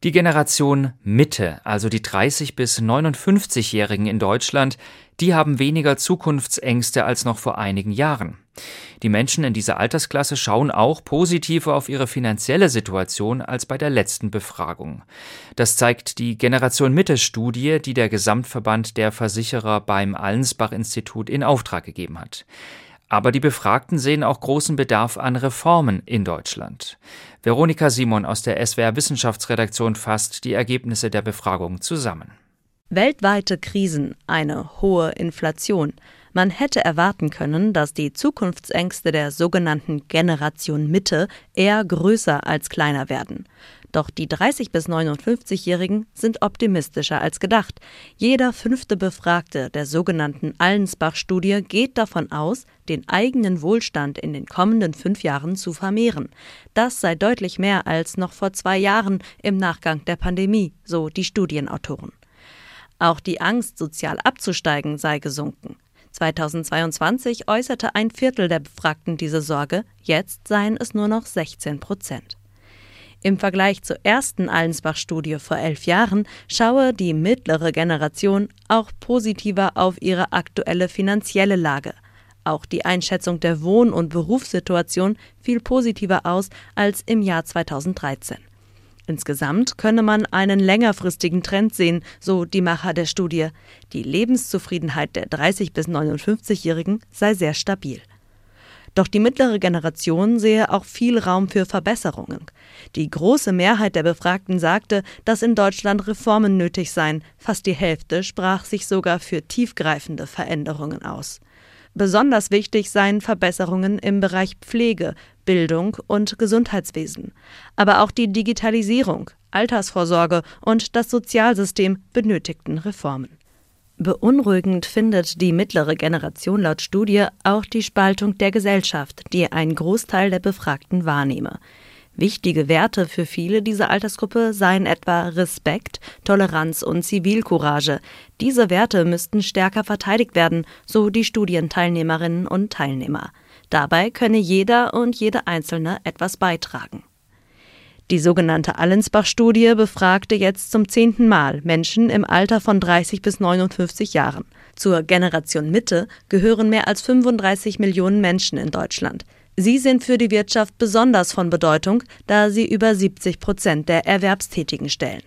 Die Generation Mitte, also die 30- bis 59-Jährigen in Deutschland, die haben weniger Zukunftsängste als noch vor einigen Jahren. Die Menschen in dieser Altersklasse schauen auch positiver auf ihre finanzielle Situation als bei der letzten Befragung. Das zeigt die Generation Mitte-Studie, die der Gesamtverband der Versicherer beim Allensbach-Institut in Auftrag gegeben hat. Aber die Befragten sehen auch großen Bedarf an Reformen in Deutschland. Veronika Simon aus der SWR-Wissenschaftsredaktion fasst die Ergebnisse der Befragung zusammen. Weltweite Krisen, eine hohe Inflation. Man hätte erwarten können, dass die Zukunftsängste der sogenannten Generation Mitte eher größer als kleiner werden. Doch die 30- bis 59-Jährigen sind optimistischer als gedacht. Jeder 5. Befragte der sogenannten Allensbach-Studie geht davon aus, den eigenen Wohlstand in den kommenden 5 Jahren zu vermehren. Das sei deutlich mehr als noch vor 2 Jahren im Nachgang der Pandemie, so die Studienautoren. Auch die Angst, sozial abzusteigen, sei gesunken. 2022 äußerte 1/4 der Befragten diese Sorge, jetzt seien es nur noch 16%. Im Vergleich zur ersten Allensbach-Studie vor 11 Jahren schaue die mittlere Generation auch positiver auf ihre aktuelle finanzielle Lage. Auch die Einschätzung der Wohn- und Berufssituation fiel positiver aus als im Jahr 2013. Insgesamt könne man einen längerfristigen Trend sehen, so die Macher der Studie. Die Lebenszufriedenheit der 30- bis 59-Jährigen sei sehr stabil. Doch die mittlere Generation sehe auch viel Raum für Verbesserungen. Die große Mehrheit der Befragten sagte, dass in Deutschland Reformen nötig seien. Fast die Hälfte sprach sich sogar für tiefgreifende Veränderungen aus. Besonders wichtig seien Verbesserungen im Bereich Pflege, Bildung und Gesundheitswesen. Aber auch die Digitalisierung, Altersvorsorge und das Sozialsystem benötigten Reformen. Beunruhigend findet die mittlere Generation laut Studie auch die Spaltung der Gesellschaft, die ein Großteil der Befragten wahrnehme. Wichtige Werte für viele dieser Altersgruppe seien etwa Respekt, Toleranz und Zivilcourage. Diese Werte müssten stärker verteidigt werden, so die Studienteilnehmerinnen und Teilnehmer. Dabei könne jeder und jede Einzelne etwas beitragen. Die sogenannte Allensbach-Studie befragte jetzt zum 10. Mal Menschen im Alter von 30 bis 59 Jahren. Zur Generation Mitte gehören mehr als 35 Millionen Menschen in Deutschland. Sie sind für die Wirtschaft besonders von Bedeutung, da sie über 70% der Erwerbstätigen stellen.